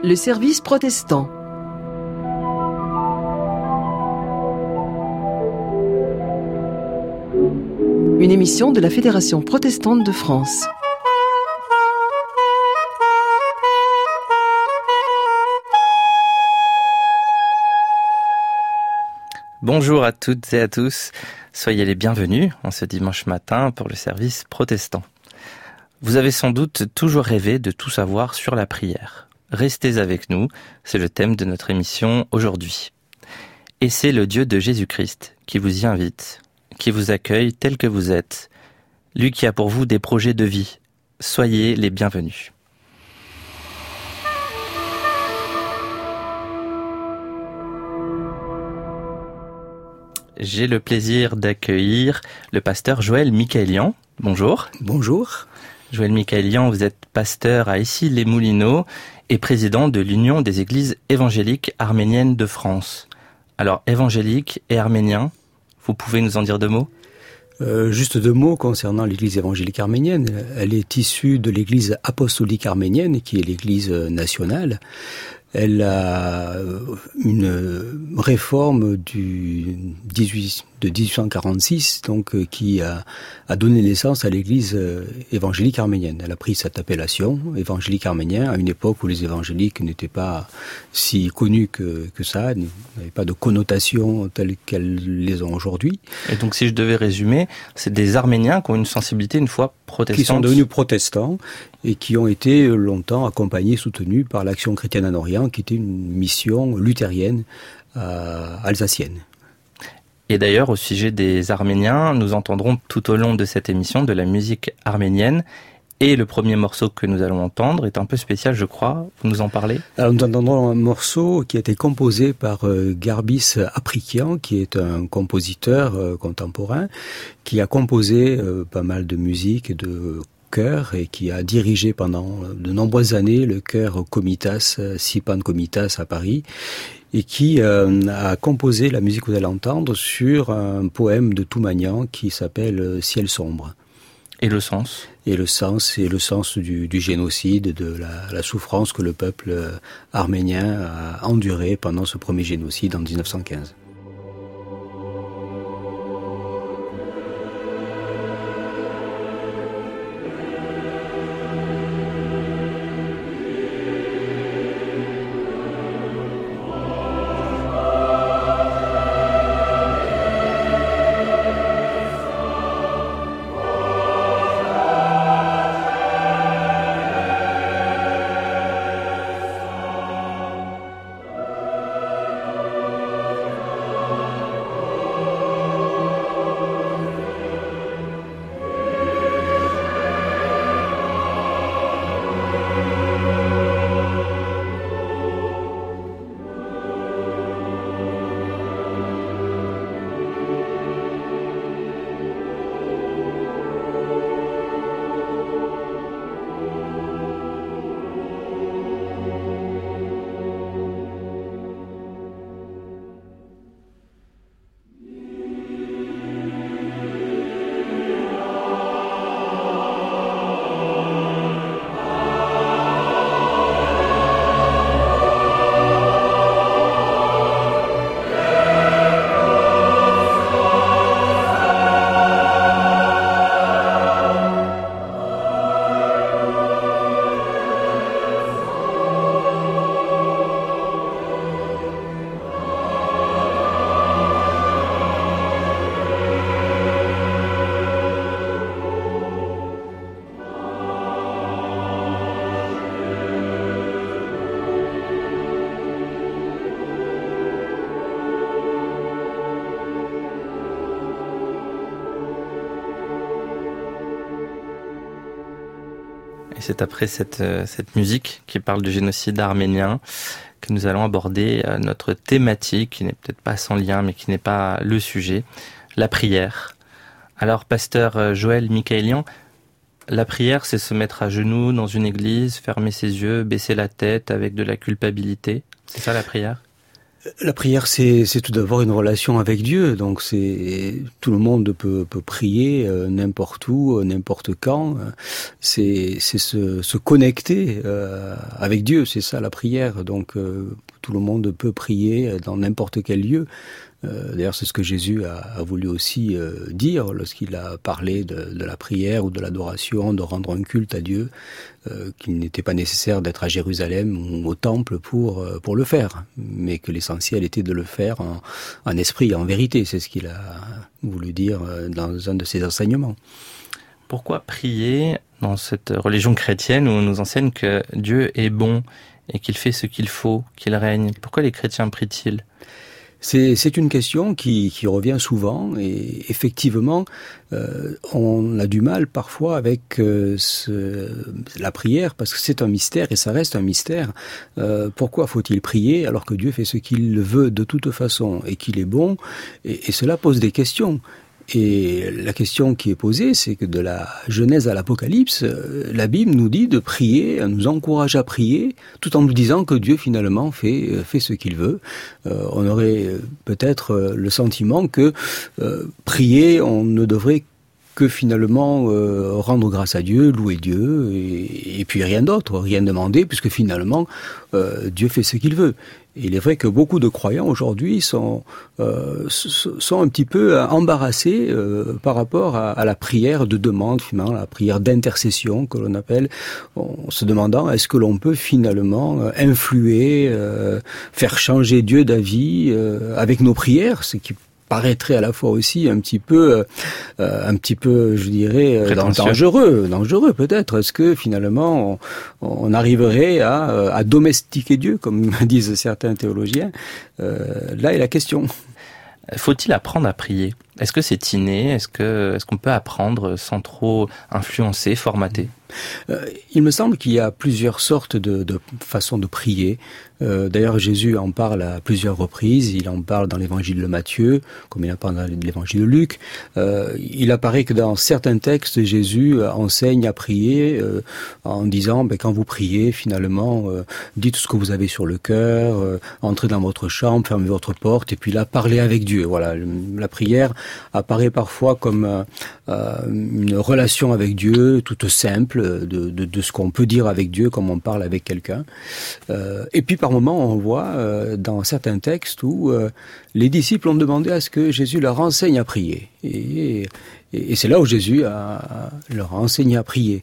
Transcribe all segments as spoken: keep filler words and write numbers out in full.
Le service protestant. Une émission de la Fédération protestante de France. Bonjour à toutes et à tous, soyez les bienvenus en ce dimanche matin pour le service protestant. Vous avez sans doute toujours rêvé de tout savoir sur la prière. Restez avec nous, c'est le thème de notre émission aujourd'hui. Et c'est le Dieu de Jésus-Christ qui vous y invite, qui vous accueille tel que vous êtes, lui qui a pour vous des projets de vie. Soyez les bienvenus. J'ai le plaisir d'accueillir le pasteur Joël Michaëlian. Bonjour. Bonjour. Joël Michaëlian, vous êtes pasteur à Issy-les-Moulineaux et président de l'Union des Églises évangéliques arméniennes de France. Alors, évangélique et arménien, vous pouvez nous en dire deux mots ? Euh, juste deux mots concernant l'Église évangélique arménienne. Elle est issue de l'Église apostolique arménienne, qui est l'Église nationale. Elle a une réforme du dix-huit, de dix-huit cent quarante-six, donc qui a, a donné naissance à l'Église évangélique arménienne. Elle a pris cette appellation, évangélique arménien, à une époque où les évangéliques n'étaient pas si connus que, que ça, n'avaient pas de connotation telles qu'elles les ont aujourd'hui. Et donc, si je devais résumer, c'est des Arméniens qui ont une sensibilité une fois protestante. Qui sont devenus protestants et qui ont été longtemps accompagnés, soutenus par l'Action chrétienne en Orient, qui était une mission luthérienne euh, alsacienne. Et d'ailleurs, au sujet des Arméniens, nous entendrons tout au long de cette émission de la musique arménienne. Et le premier morceau que nous allons entendre est un peu spécial, je crois. Vous nous en parlez ? Alors, nous entendrons un morceau qui a été composé par euh, Garbis Aprikian, qui est un compositeur euh, contemporain, qui a composé euh, pas mal de musique et de chœur et qui a dirigé pendant de nombreuses années le chœur Komitas, Sipan Komitas à Paris, et qui euh, a composé la musique que vous allez entendre sur un poème de Toumanian qui s'appelle Ciel sombre. Et le sens ? Et le sens, c'est le sens du, du génocide, de la, la souffrance que le peuple arménien a enduré pendant ce premier génocide en dix-neuf cent quinze. Et c'est après cette, cette musique qui parle du génocide arménien que nous allons aborder notre thématique, qui n'est peut-être pas sans lien, mais qui n'est pas le sujet, la prière. Alors, pasteur Joël Michaëlian, la prière, c'est se mettre à genoux dans une église, fermer ses yeux, baisser la tête avec de la culpabilité. C'est ça la prière ? La prière, c'est, c'est tout d'abord une relation avec Dieu. Donc, c'est tout le monde peut, peut prier euh, n'importe où, n'importe quand. C'est, c'est se, se connecter euh, avec Dieu. C'est ça la prière. Donc, euh, tout le monde peut prier dans n'importe quel lieu. Euh, d'ailleurs, c'est ce que Jésus a, a voulu aussi euh, dire lorsqu'il a parlé de, de la prière ou de l'adoration, de rendre un culte à Dieu, euh, qu'il n'était pas nécessaire d'être à Jérusalem ou au temple pour euh, pour le faire, mais que l'essentiel était de le faire en, en esprit, en vérité. C'est ce qu'il a voulu dire dans un de ses enseignements. Pourquoi prier dans cette religion chrétienne où on nous enseigne que Dieu est bon et qu'il fait ce qu'il faut, qu'il règne? Pourquoi les chrétiens prient-ils? C'est, c'est une question qui, qui revient souvent et effectivement, euh, on a du mal parfois avec euh, ce, la prière parce que c'est un mystère et ça reste un mystère. Euh, pourquoi faut-il prier alors que Dieu fait ce qu'il veut de toute façon et qu'il est bon? Et, et cela pose des questions. Et la question qui est posée, c'est que de la Genèse à l'Apocalypse, la Bible nous dit de prier, elle nous encourage à prier, tout en nous disant que Dieu finalement fait fait ce qu'il veut. Euh, on aurait peut-être le sentiment que euh, prier, on ne devrait que finalement euh, rendre grâce à Dieu, louer Dieu, et, et puis rien d'autre, rien demander, puisque finalement euh, Dieu fait ce qu'il veut. Et il est vrai que beaucoup de croyants aujourd'hui sont euh, sont un petit peu embarrassés euh, par rapport à, à la prière de demande, finalement, la prière d'intercession que l'on appelle, en se demandant est-ce que l'on peut finalement influer, euh, faire changer Dieu d'avis euh, avec nos prières, ce qui paraîtrait à la fois aussi un petit peu, euh, un petit peu, je dirais, dangereux, dangereux peut-être. Est-ce que finalement on, on arriverait à, à domestiquer Dieu, comme disent certains théologiens? euh, Là est la question. Faut-il apprendre à prier? Est-ce que c'est inné? Est-ce que est-ce qu'on peut apprendre sans trop influencer, formater? Euh, il me semble qu'il y a plusieurs sortes de, de façons de prier. Euh, d'ailleurs, Jésus en parle à plusieurs reprises. Il en parle dans l'évangile de Matthieu, comme il en parle dans l'évangile de Luc. Euh, il apparaît que dans certains textes, Jésus enseigne à prier euh, en disant, ben, quand vous priez, finalement, euh, dites ce que vous avez sur le cœur, euh, entrez dans votre chambre, fermez votre porte, et puis là, parlez avec Dieu. Voilà, la prière apparaît parfois comme euh, une relation avec Dieu toute simple, de, de, de ce qu'on peut dire avec Dieu, comme on parle avec quelqu'un. Euh, et puis par moments, on voit euh, dans certains textes où euh, les disciples ont demandé à ce que Jésus leur enseigne à prier. Et, et, et c'est là où Jésus a, leur a enseigné à prier.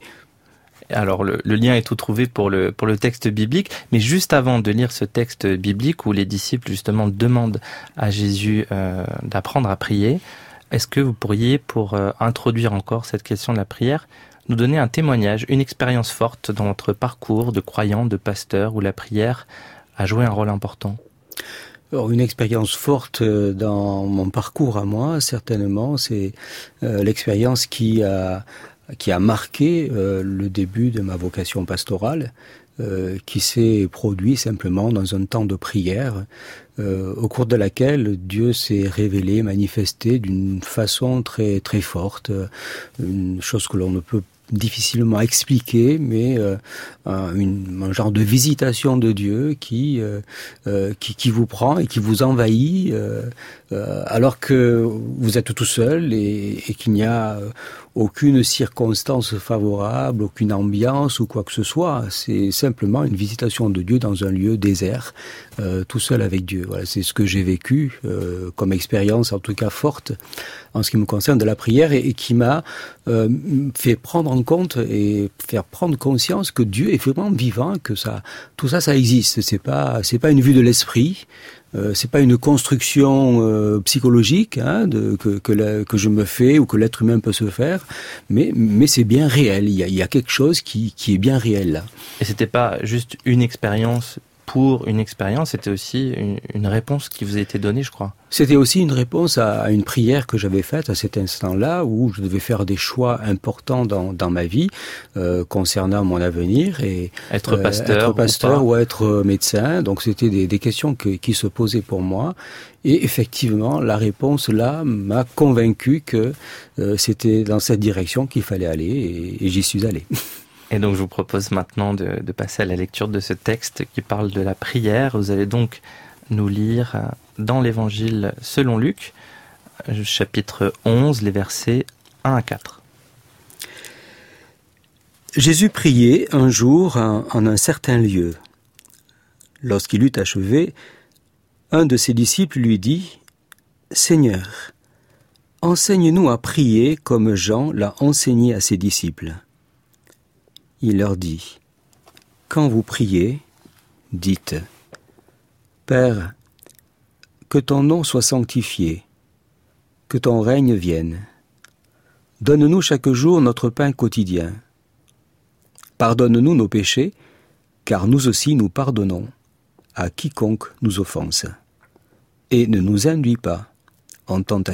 Alors le, le lien est tout trouvé pour le pour le texte biblique, mais juste avant de lire ce texte biblique où les disciples justement demandent à Jésus euh, d'apprendre à prier, est-ce que vous pourriez, pour euh, introduire encore cette question de la prière, nous donner un témoignage, une expérience forte dans votre parcours de croyant, de pasteur, où la prière a joué un rôle important? Alors, une expérience forte dans mon parcours à moi, certainement, c'est euh, l'expérience qui a qui a marqué euh, le début de ma vocation pastorale, euh, qui s'est produit simplement dans un temps de prière, euh, au cours de laquelle Dieu s'est révélé, manifesté d'une façon très très forte, une chose que l'on ne peut difficilement expliquer, mais euh, un, une, un genre de visitation de Dieu qui, euh, euh, qui qui vous prend et qui vous envahit euh, euh, alors que vous êtes tout seul et, et qu'il n'y a aucune circonstance favorable, aucune ambiance ou quoi que ce soit. C'est simplement une visitation de Dieu dans un lieu désert, euh, tout seul avec Dieu. Voilà, c'est ce que j'ai vécu euh, comme expérience, en tout cas forte, en ce qui me concerne de la prière et, et qui m'a euh, fait prendre en compte et faire prendre conscience que Dieu est vraiment vivant, que ça, tout ça, ça existe. C'est pas, c'est pas une vue de l'esprit. Euh, c'est pas une construction euh, psychologique hein, de, que, que, la, que je me fais ou que l'être humain peut se faire, mais, mais c'est bien réel. Il y a, il y a quelque chose qui, qui est bien réel là. Et c'était pas juste une expérience pour une expérience, c'était aussi une, une réponse qui vous a été donnée, je crois. C'était aussi une réponse à une prière que j'avais faite à cet instant-là, où je devais faire des choix importants dans, dans ma vie euh, concernant mon avenir et être pasteur, euh, être pasteur ou, ou être médecin. Donc c'était des, des questions que, qui se posaient pour moi. Et effectivement, la réponse là m'a convaincu que euh, c'était dans cette direction qu'il fallait aller, et, et j'y suis allé. Et donc je vous propose maintenant de, de passer à la lecture de ce texte qui parle de la prière. Vous allez donc nous lire dans l'Évangile selon Luc, chapitre onze, les versets un à quatre. Jésus priait un jour en, en un certain lieu. Lorsqu'il eut achevé, un de ses disciples lui dit « Seigneur, enseigne-nous à prier comme Jean l'a enseigné à ses disciples. » Il leur dit « Quand vous priez, dites « Père, que ton nom soit sanctifié, que ton règne vienne. Donne-nous chaque jour notre pain quotidien. Pardonne-nous nos péchés, car nous aussi nous pardonnons à quiconque nous offense. Et ne nous induis pas en tentation. »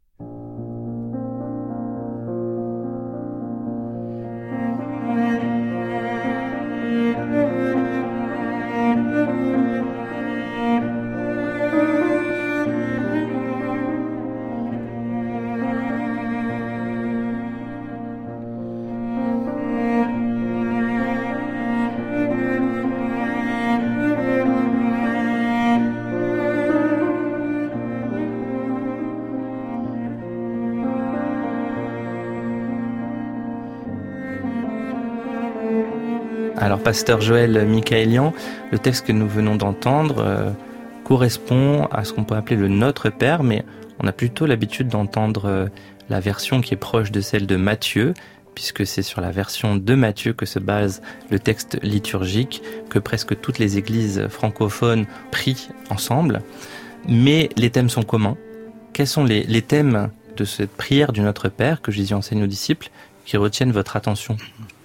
Alors, pasteur Joël Michaëlian, le texte que nous venons d'entendre euh, correspond à ce qu'on peut appeler le Notre Père, mais on a plutôt l'habitude d'entendre euh, la version qui est proche de celle de Matthieu, puisque c'est sur la version de Matthieu que se base le texte liturgique que presque toutes les églises francophones prient ensemble. Mais les thèmes sont communs. Quels sont les, les thèmes de cette prière du Notre Père que Jésus enseigne aux disciples qui retiennent votre attention ?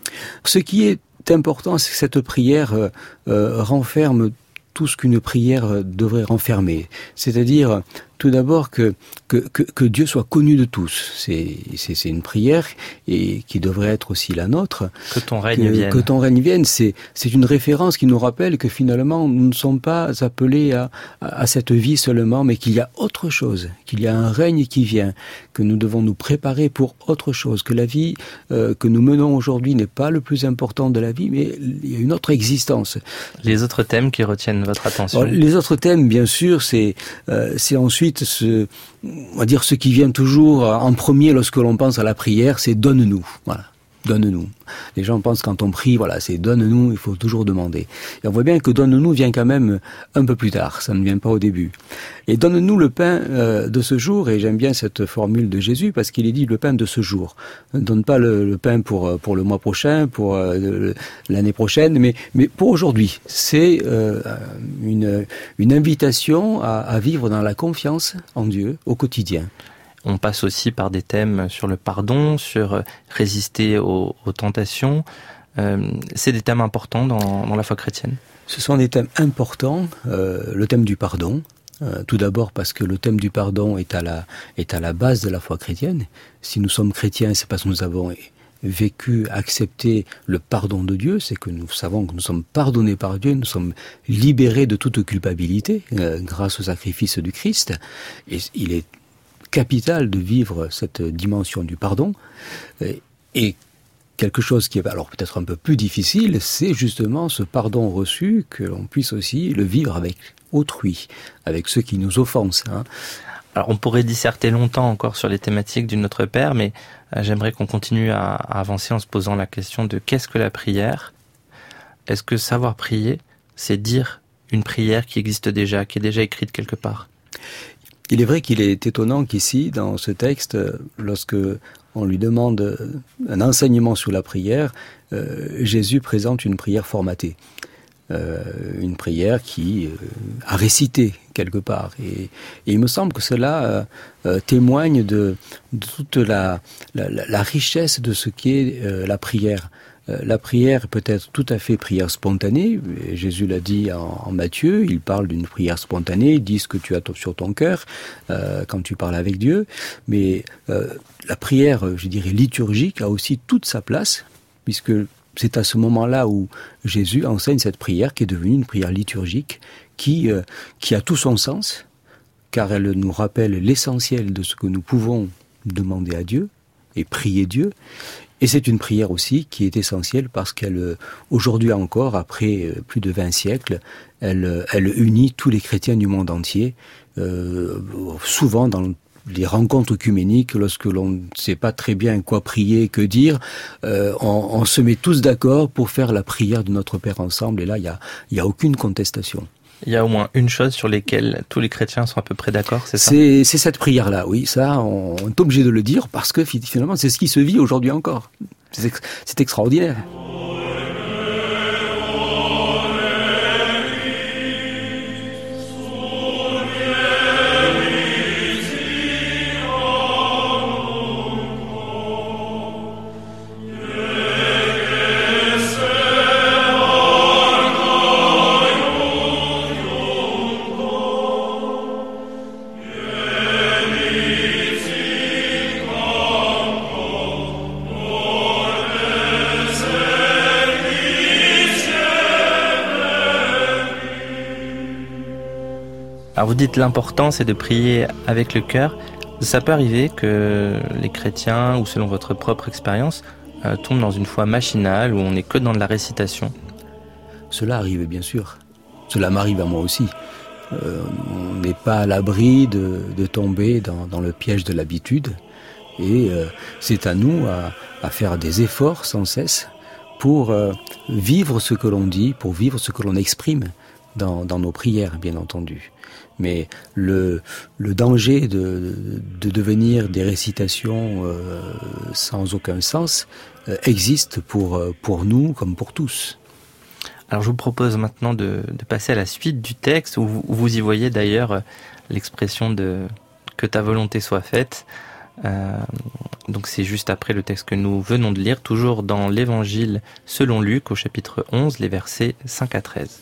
Ce qui est important, c'est que cette prière euh, euh, renferme tout ce qu'une prière devrait renfermer. C'est-à-dire, tout d'abord, que, que, que, que Dieu soit connu de tous. C'est, c'est, c'est une prière et qui devrait être aussi la nôtre. Que ton règne que, vienne. Que ton règne vienne, c'est, c'est une référence qui nous rappelle que finalement, nous ne sommes pas appelés à, à, à cette vie seulement, mais qu'il y a autre chose, qu'il y a un règne qui vient, que nous devons nous préparer pour autre chose, que la vie euh, que nous menons aujourd'hui n'est pas le plus important de la vie, mais il y a une autre existence. Les autres thèmes qui retiennent votre attention ? Alors, les autres thèmes, bien sûr, c'est, euh, c'est ensuite ce, on va dire ce qui vient toujours en premier lorsque l'on pense à la prière, c'est donne-nous. Voilà. Donne-nous. Les gens pensent quand on prie, voilà, c'est donne-nous, il faut toujours demander. Et on voit bien que donne-nous vient quand même un peu plus tard, ça ne vient pas au début. Et donne-nous le pain euh, de ce jour, et j'aime bien cette formule de Jésus, parce qu'il est dit le pain de ce jour. Ne donne pas le, le pain pour, pour le mois prochain, pour euh, l'année prochaine, mais, mais pour aujourd'hui. C'est euh, une, une invitation à, à vivre dans la confiance en Dieu au quotidien. On passe aussi par des thèmes sur le pardon, sur résister aux, aux tentations. Euh, c'est des thèmes importants dans, dans la foi chrétienne. Ce sont des thèmes importants. Euh, le thème du pardon, euh, tout d'abord parce que le thème du pardon est à la est à la base de la foi chrétienne. Si nous sommes chrétiens, c'est parce que nous avons vécu, accepté le pardon de Dieu, c'est que nous savons que nous sommes pardonnés par Dieu, nous sommes libérés de toute culpabilité euh, grâce au sacrifice du Christ. Et il est capital de vivre cette dimension du pardon. Et quelque chose qui est alors peut-être un peu plus difficile, c'est justement ce pardon reçu, que l'on puisse aussi le vivre avec autrui, avec ceux qui nous offensent. Hein. Alors on pourrait disserter longtemps encore sur les thématiques du Notre Père, mais j'aimerais qu'on continue à, à avancer en se posant la question de qu'est-ce que la prière ? Est-ce que savoir prier, c'est dire une prière qui existe déjà, qui est déjà écrite quelque part ? Il est vrai qu'il est étonnant qu'ici, dans ce texte, lorsque on lui demande un enseignement sur la prière, euh, Jésus présente une prière formatée. Euh, une prière qui euh, a récité quelque part. Et, et il me semble que cela euh, euh, témoigne de, de toute la, la, la richesse de ce qu'est euh, la prière. La prière peut être tout à fait prière spontanée. Jésus l'a dit en, en Matthieu, il parle d'une prière spontanée, dis ce que tu as sur ton cœur euh, quand tu parles avec Dieu. Mais euh, la prière, je dirais, liturgique a aussi toute sa place, puisque c'est à ce moment-là où Jésus enseigne cette prière qui est devenue une prière liturgique qui, euh, qui a tout son sens, car elle nous rappelle l'essentiel de ce que nous pouvons demander à Dieu et prier Dieu. Et c'est une prière aussi qui est essentielle parce qu'elle, aujourd'hui encore, après plus de vingt siècles, elle, elle unit tous les chrétiens du monde entier, euh, souvent dans les rencontres œcuméniques, lorsque l'on ne sait pas très bien quoi prier, que dire, euh, on, on se met tous d'accord pour faire la prière de notre Père ensemble, et là, il n'y a, il y a aucune contestation. Il y a au moins une chose sur laquelle tous les chrétiens sont à peu près d'accord, c'est ça ? C'est, c'est cette prière-là, oui. Ça, on, on est obligé de le dire parce que finalement, c'est ce qui se vit aujourd'hui encore. C'est, ex- c'est extraordinaire. Alors vous dites l'important c'est de prier avec le cœur. Ça peut arriver que les chrétiens, ou selon votre propre expérience, euh, tombent dans une foi machinale où on n'est que dans de la récitation. Cela arrive bien sûr. Cela m'arrive à moi aussi. Euh, on n'est pas à l'abri de, de tomber dans, dans le piège de l'habitude. Et euh, c'est à nous à, à faire des efforts sans cesse pour euh, vivre ce que l'on dit, pour vivre ce que l'on exprime dans, dans nos prières, bien entendu. Mais le, le danger de, de devenir des récitations euh, sans aucun sens euh, existe pour, pour nous comme pour tous. Alors je vous propose maintenant de, de passer à la suite du texte, où vous, où vous y voyez d'ailleurs l'expression de « que ta volonté soit faite ». Euh, donc c'est juste après le texte que nous venons de lire, toujours dans l'Évangile selon Luc, au chapitre onze, les versets cinq à treize.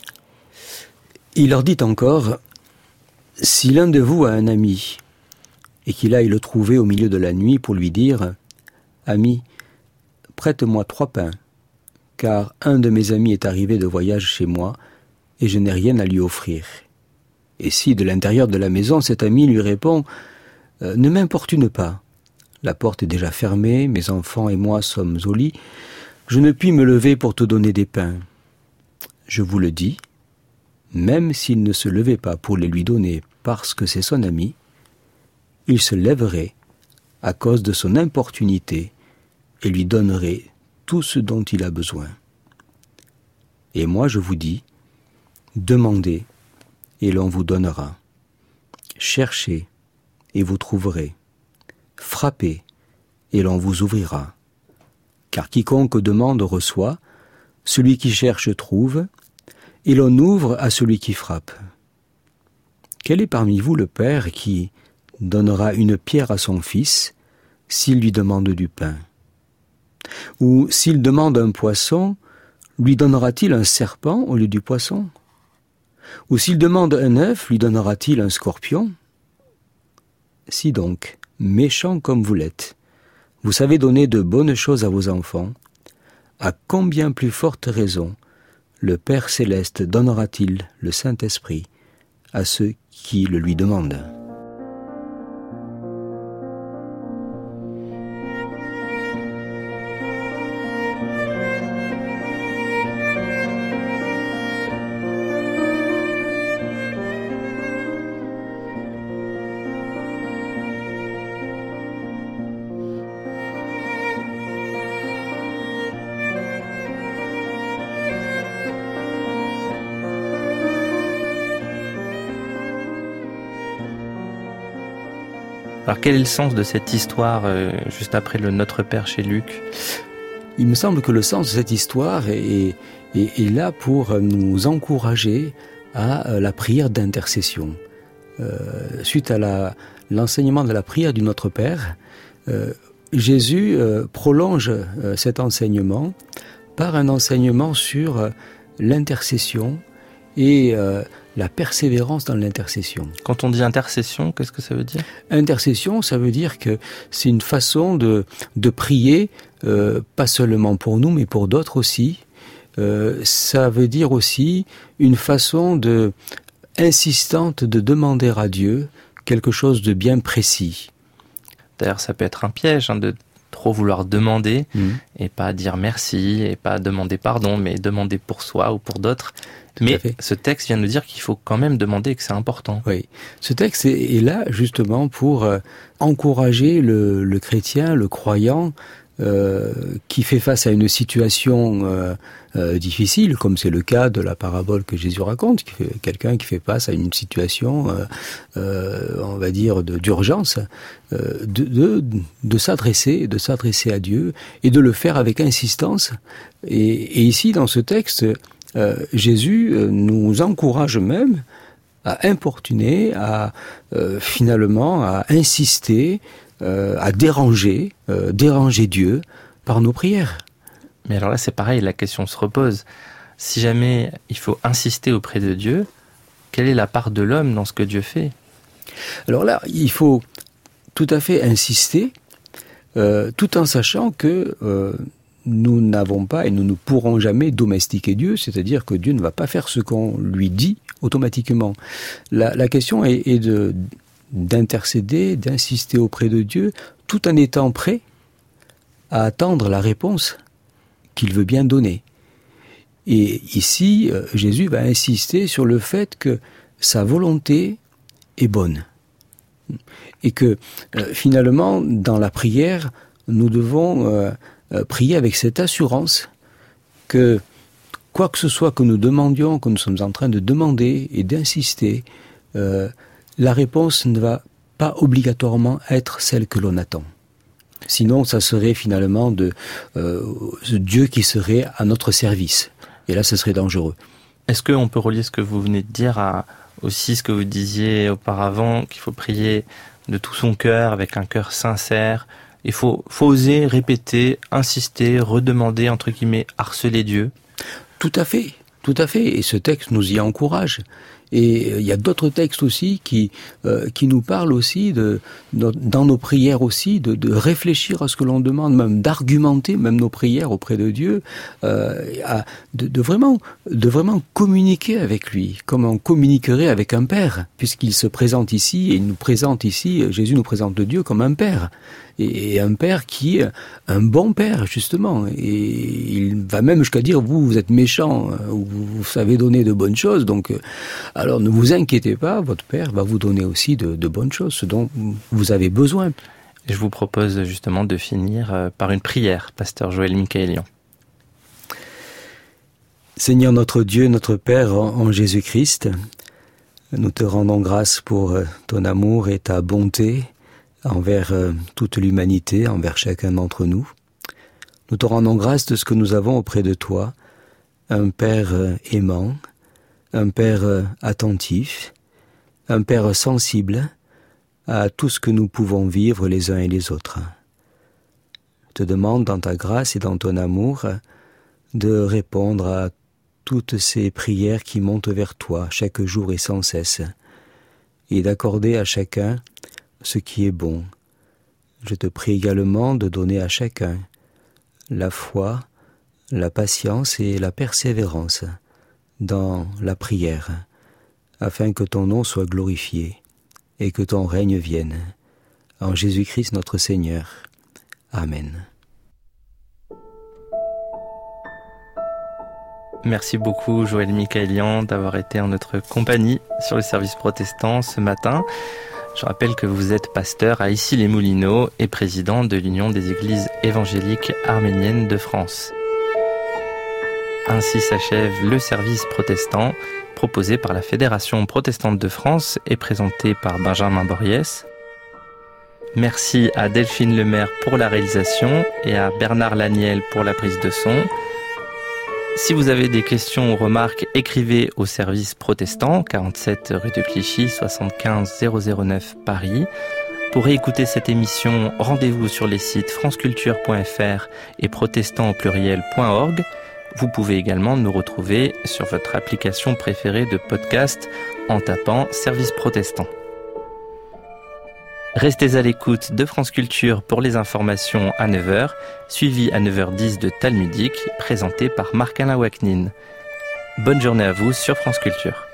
Il leur dit encore: « Si l'un de vous a un ami, et qu'il aille le trouver au milieu de la nuit pour lui dire « Ami, prête-moi trois pains, car un de mes amis est arrivé de voyage chez moi, et je n'ai rien à lui offrir. » Et si de l'intérieur de la maison, cet ami lui répond « Ne m'importune pas, la porte est déjà fermée, mes enfants et moi sommes au lit, je ne puis me lever pour te donner des pains. » Je vous le dis, même s'il ne se levait pas pour les lui donner parce que c'est son ami, il se lèverait à cause de son importunité et lui donnerait tout ce dont il a besoin. Et moi je vous dis, demandez et l'on vous donnera. Cherchez et vous trouverez. Frappez et l'on vous ouvrira. Car quiconque demande reçoit, celui qui cherche trouve, et l'on ouvre à celui qui frappe. Quel est parmi vous le père qui donnera une pierre à son fils s'il lui demande du pain? Ou s'il demande un poisson, lui donnera-t-il un serpent au lieu du poisson? Ou s'il demande un œuf, lui donnera-t-il un scorpion? Si donc, méchants comme vous l'êtes, vous savez donner de bonnes choses à vos enfants, à combien plus forte raison le Père Céleste donnera-t-il le Saint-Esprit à ceux qui le lui demandent? Alors quel est le sens de cette histoire euh, juste après le Notre Père chez Luc? Il me semble que le sens de cette histoire est, est, est là pour nous encourager à la prière d'intercession. Euh, suite à la, l'enseignement de la prière du Notre Père, euh, Jésus euh, prolonge euh, cet enseignement par un enseignement sur euh, l'intercession et euh, la persévérance dans l'intercession. Quand on dit intercession, qu'est-ce que ça veut dire? Intercession, ça veut dire que c'est une façon de, de prier, euh, pas seulement pour nous, mais pour d'autres aussi. Euh, ça veut dire aussi une façon de, insistante de demander à Dieu quelque chose de bien précis. D'ailleurs, ça peut être un piège hein, de trop vouloir demander Mmh. et pas dire merci et pas demander pardon, mais demander pour soi ou pour d'autres. Tout à Mais fait. ce texte vient nous dire qu'il faut quand même demander et que c'est important. Oui, ce texte est, est là justement pour euh, encourager le, le chrétien, le croyant, euh, qui fait face à une situation euh, euh, difficile, comme c'est le cas de la parabole que Jésus raconte, qui fait, quelqu'un qui fait face à une situation, euh, euh, on va dire, de, d'urgence, euh, de, de, de s'adresser, de s'adresser à Dieu et de le faire avec insistance. Et, et ici, dans ce texte, euh, Jésus nous encourage même à importuner, à euh, finalement à insister, euh, à déranger, euh, déranger Dieu par nos prières. Mais alors là, c'est pareil, la question se repose. Si jamais il faut insister auprès de Dieu, quelle est la part de l'homme dans ce que Dieu fait ? Alors là, il faut tout à fait insister, euh, tout en sachant que euh, nous n'avons pas et nous ne pourrons jamais domestiquer Dieu, c'est-à-dire que Dieu ne va pas faire ce qu'on lui dit automatiquement. La, la question est, est de, d'intercéder, d'insister auprès de Dieu, tout en étant prêt à attendre la réponse qu'il veut bien donner. Et ici, Jésus va insister sur le fait que sa volonté est bonne. Et que euh, finalement, dans la prière, nous devons euh, euh, prier avec cette assurance que quoi que ce soit que nous demandions, que nous sommes en train de demander et d'insister, euh, la réponse ne va pas obligatoirement être celle que l'on attend. Sinon, ça serait finalement de euh, Dieu qui serait à notre service. Et là, ce serait dangereux. Est-ce qu'on peut relier ce que vous venez de dire à aussi ce que vous disiez auparavant, qu'il faut prier de tout son cœur, avec un cœur sincère. Il faut, faut oser répéter, insister, redemander, entre guillemets, harceler Dieu. Tout à fait, tout à fait. Et ce texte nous y encourage. Et il y a d'autres textes aussi qui euh, qui nous parlent aussi de, de dans nos prières aussi de, de réfléchir à ce que l'on demande, même d'argumenter même nos prières auprès de Dieu, euh, à, de, de vraiment de vraiment communiquer avec lui, comme on communiquerait avec un père, puisqu'il se présente ici et il nous présente ici, Jésus nous présente le Dieu comme un père. Et un père qui est un bon père, justement. Et il va même jusqu'à dire, vous, vous êtes méchant, vous, vous savez donner de bonnes choses, donc alors ne vous inquiétez pas, votre père va vous donner aussi de, de bonnes choses, ce dont vous avez besoin. Je vous propose justement de finir par une prière, pasteur Joël Michaëlian. Seigneur notre Dieu, notre Père en Jésus-Christ, nous te rendons grâce pour ton amour et ta bonté envers toute l'humanité, envers chacun d'entre nous. Nous te rendons grâce de ce que nous avons auprès de toi, un Père aimant, un Père attentif, un Père sensible à tout ce que nous pouvons vivre les uns et les autres. Je te demande dans ta grâce et dans ton amour de répondre à toutes ces prières qui montent vers toi chaque jour et sans cesse, et d'accorder à chacun ce qui est bon. Je te prie également de donner à chacun la foi, la patience et la persévérance dans la prière, afin que ton nom soit glorifié et que ton règne vienne. En Jésus-Christ notre Seigneur. Amen. Merci beaucoup Joël Michaëlian d'avoir été en notre compagnie sur le service protestant ce matin. Je rappelle que vous êtes pasteur à Issy-les-Moulineaux et président de l'Union des Églises évangéliques arméniennes de France. Ainsi s'achève le service protestant proposé par la Fédération protestante de France et présenté par Benjamin Boriès. Merci à Delphine Lemaire pour la réalisation et à Bernard Laniel pour la prise de son. Si vous avez des questions ou remarques, écrivez au service protestant, quarante-sept rue de Clichy, soixante-quinze zéro zéro neuf Paris. Pour réécouter cette émission, rendez-vous sur les sites franceculture point f r et protestant au pluriel point org. Vous pouvez également nous retrouver sur votre application préférée de podcast en tapant Service Protestant. Restez à l'écoute de France Culture pour les informations à neuf heures, suivi à neuf heures dix de Talmudique, présenté par Marc-Alain Waknin. Bonne journée à vous sur France Culture.